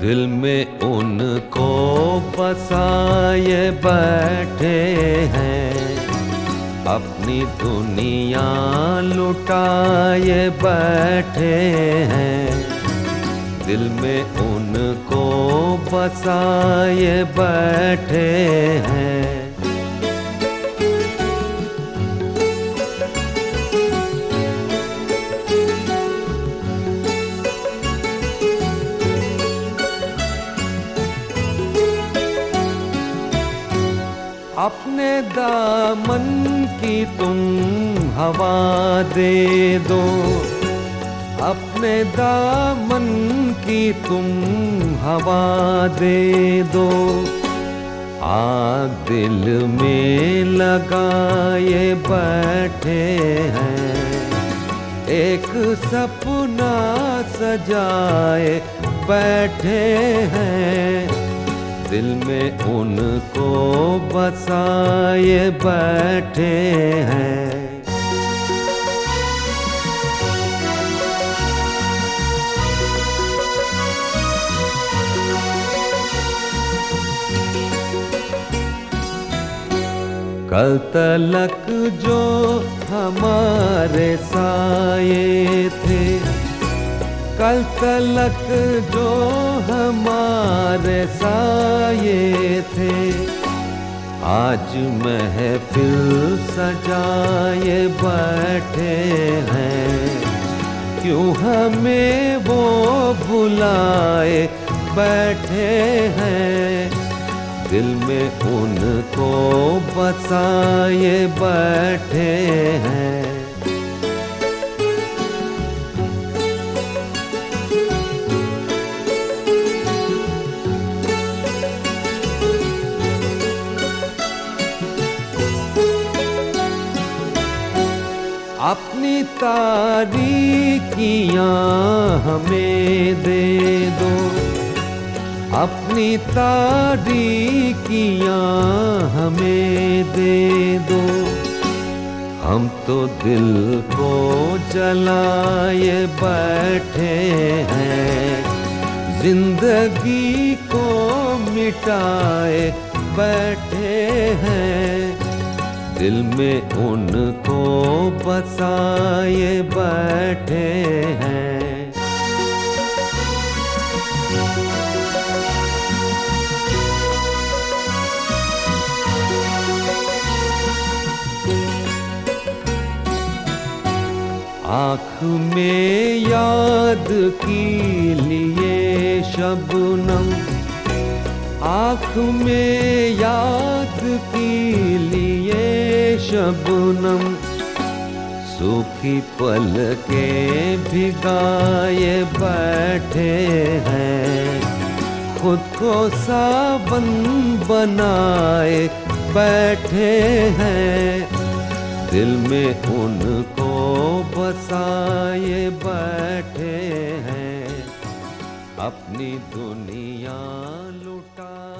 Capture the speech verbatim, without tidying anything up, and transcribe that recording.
दिल में उनको बसाए बैठे हैं, अपनी दुनिया लुटाए बैठे हैं। दिल में उनको बसाए बैठे हैं। अपने दामन की तुम हवा दे दो, अपने दामन की तुम हवा दे दो। आग दिल में लगाए बैठे हैं, एक सपना सजाए बैठे हैं। दिल में उनको बसाए बैठे हैं। कल तलक जो हमारे साये थे, कल तलक जो हमारे साये थे, आज महफिल सजाए बैठे हैं। क्यों हमें वो भुलाए बैठे हैं। दिल में उनको बसाए बैठे हैं। अपनी तारीकियां हमें दे दो, अपनी तारीकियां हमें दे दो। हम तो दिल को जलाए बैठे हैं, जिंदगी को मिटाए बैठे हैं। दिल में उनको बसाए बैठे हैं। आँख में याद की लिए शबनम, आँख में याद की लिए शबनम। सूखी पलकें भिगाए बैठे हैं, खुद को सावन बनाए बैठे हैं। दिल में उनको बसाए बैठे हैं, अपनी दुनिया लुटा